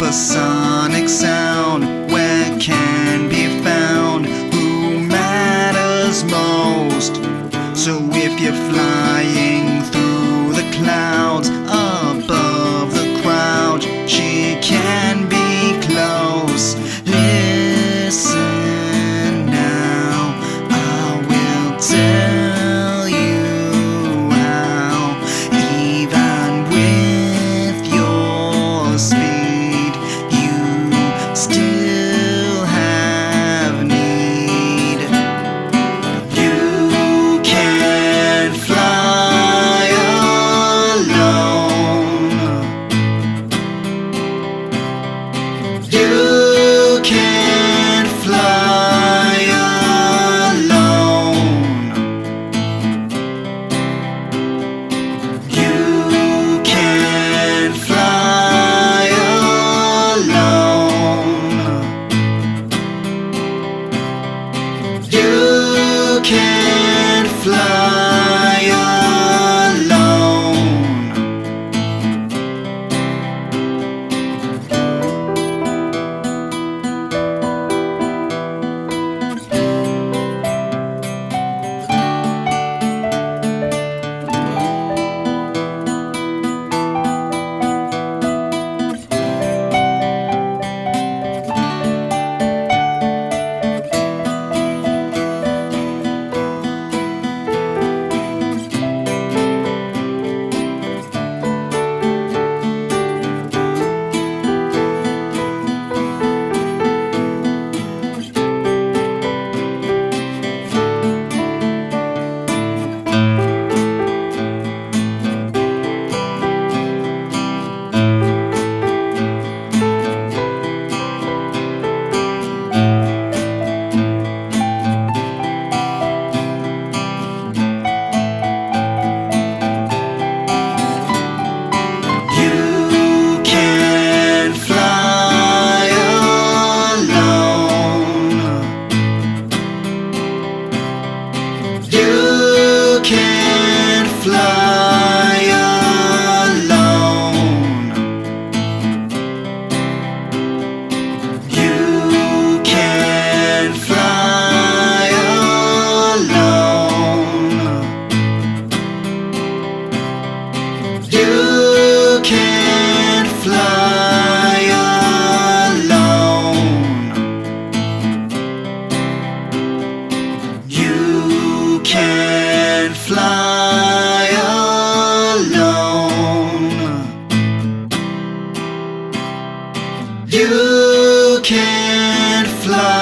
a sonic sound where it can be found who matters most. So if you're flying through the clouds above the crowd, she can be close. Listen now, I will tell you how. Even with your speed, you still have need. You can't fly alone. You can't fly alone. You can't fly alone. You can't fly alone. You can't fly alone. You can't fly alone. You can't fly alone. You can't fly alone. You can't fly alone. You can't fly